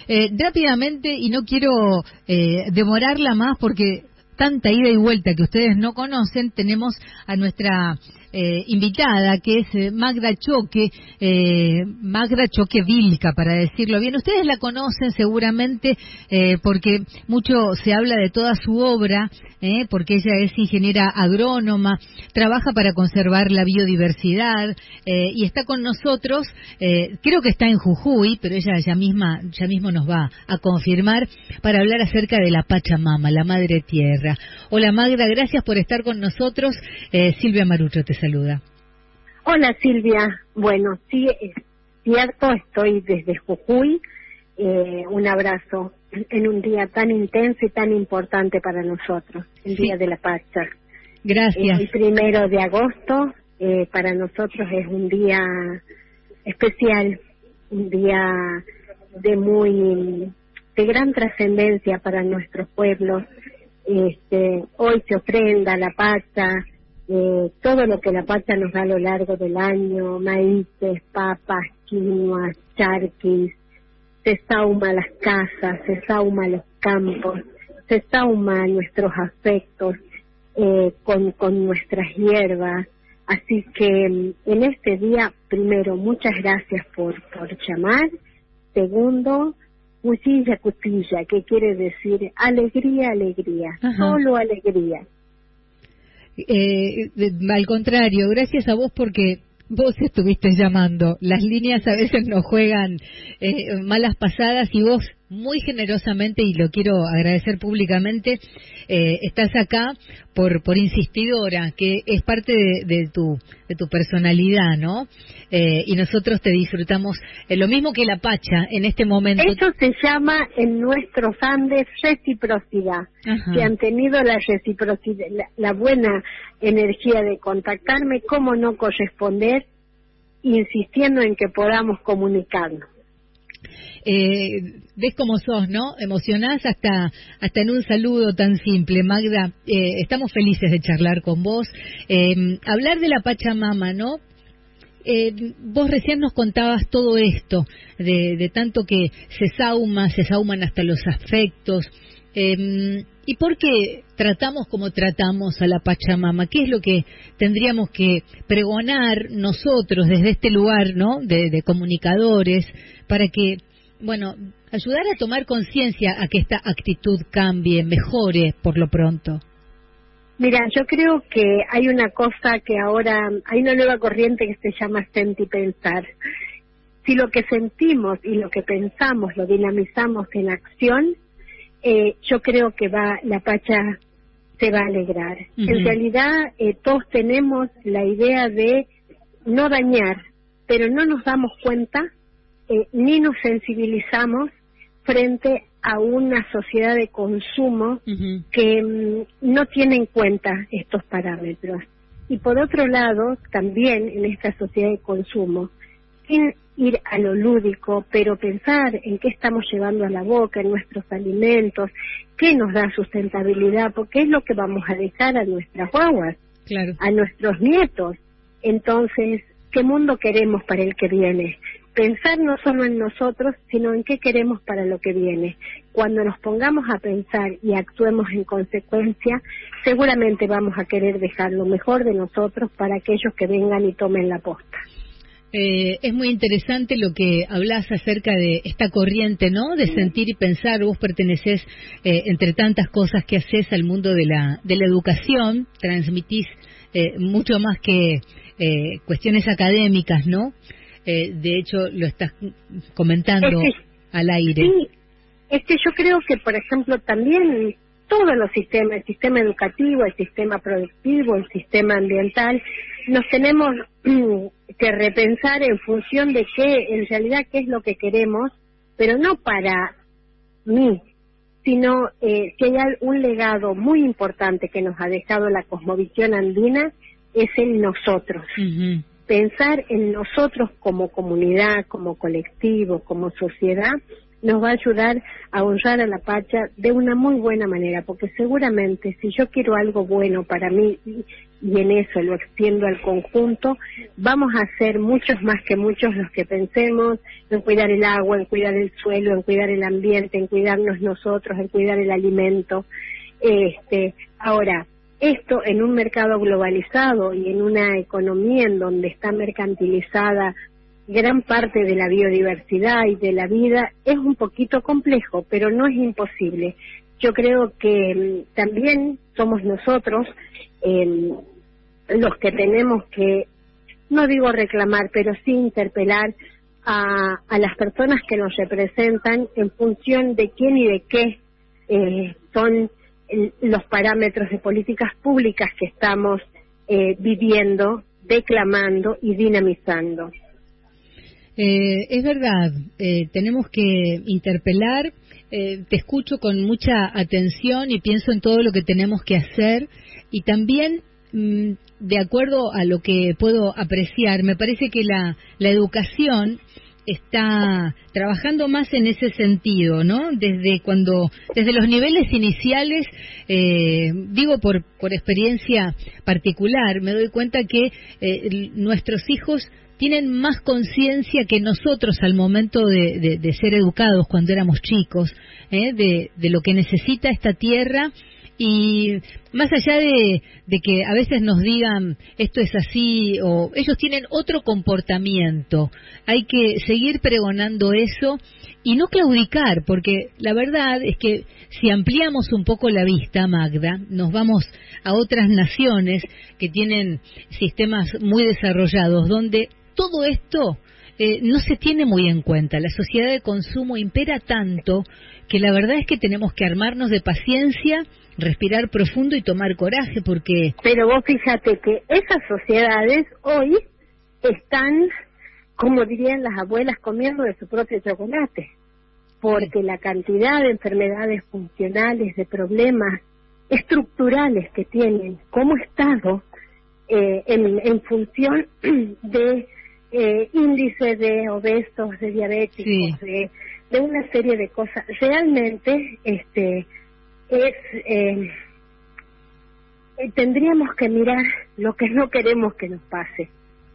Rápidamente, y no quiero demorarla más porque tanta ida y vuelta que ustedes no conocen, tenemos a nuestra invitada, que es Magda Choque Vilca, para decirlo bien. Ustedes la conocen seguramente porque mucho se habla de toda su obra, porque ella es ingeniera agrónoma, trabaja para conservar la biodiversidad y está con nosotros, creo que está en Jujuy, pero ella ya mismo nos va a confirmar, para hablar acerca de la Pachamama, la Madre Tierra. Hola Magda, gracias por estar con nosotros. Silvia Marucho te saluda. Hola Silvia, bueno, sí, es cierto, estoy desde Jujuy. Un abrazo en un día tan intenso y tan importante para nosotros, el Día de la Pacha. Gracias. El 1 de agosto para nosotros es un día especial, un día de gran trascendencia para nuestros pueblos. Hoy se ofrenda la Pacha, todo lo que la Pacha nos da a lo largo del año: maíces, papas, quinoas, charquis. Se sauma las casas, se sauma los campos, se sauma nuestros afectos con nuestras hierbas. Así que en este día, primero, muchas gracias por llamar. Segundo, cutilla, cutilla, que quiere decir alegría, alegría. Ajá. Solo alegría. Al contrario, gracias a vos porque vos estuviste llamando. Las líneas a veces nos juegan malas pasadas y vos muy generosamente, y lo quiero agradecer públicamente, estás acá por insistidora, que es parte de tu personalidad, ¿no? Y nosotros te disfrutamos lo mismo que la Pacha en este momento. Eso se llama en nuestros Andes reciprocidad. Ajá. Si han tenido la reciprocidad, la buena energía de contactarme, ¿cómo no corresponder insistiendo en que podamos comunicarnos? Ves cómo sos, ¿no? Emocionás hasta en un saludo tan simple. Magda, estamos felices de charlar con vos. Hablar de la Pachamama, ¿no? Vos recién nos contabas todo esto, de tanto que se sauman hasta los afectos. ¿Y por qué tratamos como tratamos a la Pachamama? ¿Qué es lo que tendríamos que pregonar nosotros desde este lugar, ¿no? De comunicadores, para que, bueno, ayudar a tomar conciencia a que esta actitud cambie, mejore por lo pronto? Mira, yo creo que hay una cosa que ahora, hay una nueva corriente que se llama sentipensar. Si lo que sentimos y lo que pensamos lo dinamizamos en acción, yo creo que la Pacha se va a alegrar. Uh-huh. En realidad, todos tenemos la idea de no dañar, pero no nos damos cuenta ni nos sensibilizamos frente a una sociedad de consumo uh-huh. que no tiene en cuenta estos parámetros. Y por otro lado, también en esta sociedad de consumo, sin ir a lo lúdico, pero pensar en qué estamos llevando a la boca, en nuestros alimentos, qué nos da sustentabilidad, porque es lo que vamos a dejar a nuestras guaguas, claro, a nuestros nietos. Entonces, ¿qué mundo queremos para el que viene? Pensar no solo en nosotros, sino en qué queremos para lo que viene. Cuando nos pongamos a pensar y actuemos en consecuencia, seguramente vamos a querer dejar lo mejor de nosotros para aquellos que vengan y tomen la posta. Es muy interesante lo que hablas acerca de esta corriente, ¿no? De sentir y pensar. Vos pertenecés, entre tantas cosas que haces, al mundo de la educación. Transmitís mucho más que cuestiones académicas, ¿no? De hecho, lo estás comentando al aire. Sí, yo creo que, por ejemplo, también todos los sistemas, el sistema educativo, el sistema productivo, el sistema ambiental, nos tenemos que repensar en función de en realidad, qué es lo que queremos, pero no para mí, sino si hay un legado muy importante que nos ha dejado la cosmovisión andina, es el nosotros. Uh-huh. Pensar en nosotros como comunidad, como colectivo, como sociedad, nos va a ayudar a honrar a la Pacha de una muy buena manera, porque seguramente si yo quiero algo bueno para mí, y en eso lo extiendo al conjunto, vamos a ser muchos más que muchos los que pensemos en cuidar el agua, en cuidar el suelo, en cuidar el ambiente, en cuidarnos nosotros, en cuidar el alimento. Ahora, esto en un mercado globalizado y en una economía en donde está mercantilizada gran parte de la biodiversidad y de la vida, es un poquito complejo, pero no es imposible. Yo creo que también somos nosotros los que tenemos que, no digo reclamar, pero sí interpelar a las personas que nos representan en función de quién y de qué son los parámetros de políticas públicas que estamos viviendo, declamando y dinamizando. Es verdad, tenemos que interpelar. Te escucho con mucha atención y pienso en todo lo que tenemos que hacer, y también de acuerdo a lo que puedo apreciar, me parece que la educación está trabajando más en ese sentido, ¿no? Desde los niveles iniciales, digo por experiencia particular, me doy cuenta que nuestros hijos tienen más conciencia que nosotros al momento de ser educados cuando éramos chicos, de lo que necesita esta tierra, y más allá de que a veces nos digan esto es así, o ellos tienen otro comportamiento, hay que seguir pregonando eso y no claudicar, porque la verdad es que si ampliamos un poco la vista, Magda, nos vamos a otras naciones que tienen sistemas muy desarrollados, donde todo esto no se tiene muy en cuenta. La sociedad de consumo impera tanto que la verdad es que tenemos que armarnos de paciencia, respirar profundo y tomar coraje, porque... Pero vos fíjate que esas sociedades hoy están, como dirían las abuelas, comiendo de su propio chocolate, porque la cantidad de enfermedades funcionales, de problemas estructurales que tienen como Estado en función de índice de obesos, de diabéticos, sí, de una serie de cosas. Realmente tendríamos que mirar lo que no queremos que nos pase,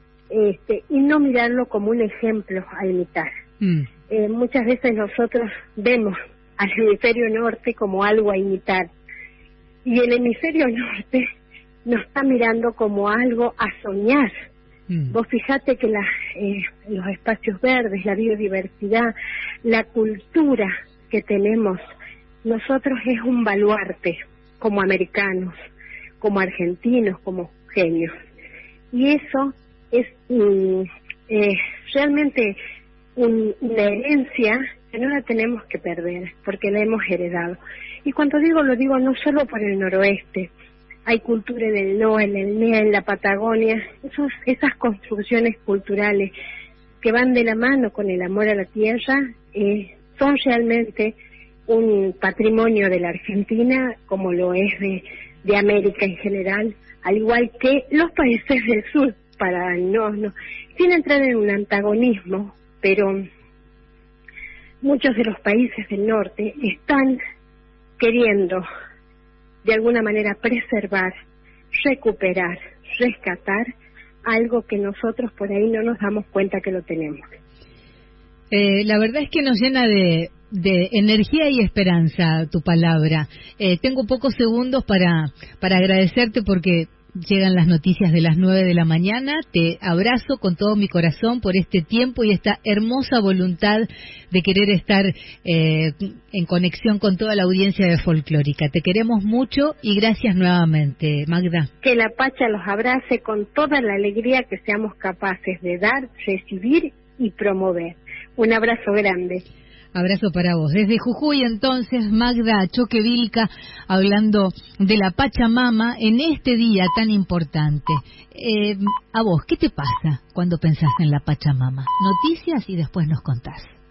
y no mirarlo como un ejemplo a imitar. Muchas veces nosotros vemos al hemisferio norte como algo a imitar, y el hemisferio norte nos está mirando como algo a soñar. Vos fijate que los espacios verdes, la biodiversidad, la cultura que tenemos nosotros es un baluarte como americanos, como argentinos, como genios. Y eso es realmente una herencia que no la tenemos que perder, porque la hemos heredado. Y cuando lo digo no solo por el noroeste. Hay cultura en el NOA, en el NEA, en la Patagonia, esas construcciones culturales que van de la mano con el amor a la tierra, son realmente un patrimonio de la Argentina, como lo es de América en general, al igual que los países del sur, para no sin entrar en un antagonismo, pero muchos de los países del norte están queriendo de alguna manera preservar, recuperar, rescatar algo que nosotros por ahí no nos damos cuenta que lo tenemos. La verdad es que nos llena de energía y esperanza tu palabra. Tengo pocos segundos para agradecerte porque llegan las noticias de las 9 de la mañana. Te abrazo con todo mi corazón por este tiempo y esta hermosa voluntad de querer estar en conexión con toda la audiencia de Folclórica. Te queremos mucho y gracias nuevamente, Magda. Que la Pacha los abrace con toda la alegría que seamos capaces de dar, recibir y promover. Un abrazo grande. Abrazo para vos. Desde Jujuy, entonces, Magda Choquevilca, hablando de la Pachamama en este día tan importante. A vos, ¿qué te pasa cuando pensás en la Pachamama? Noticias y después nos contás.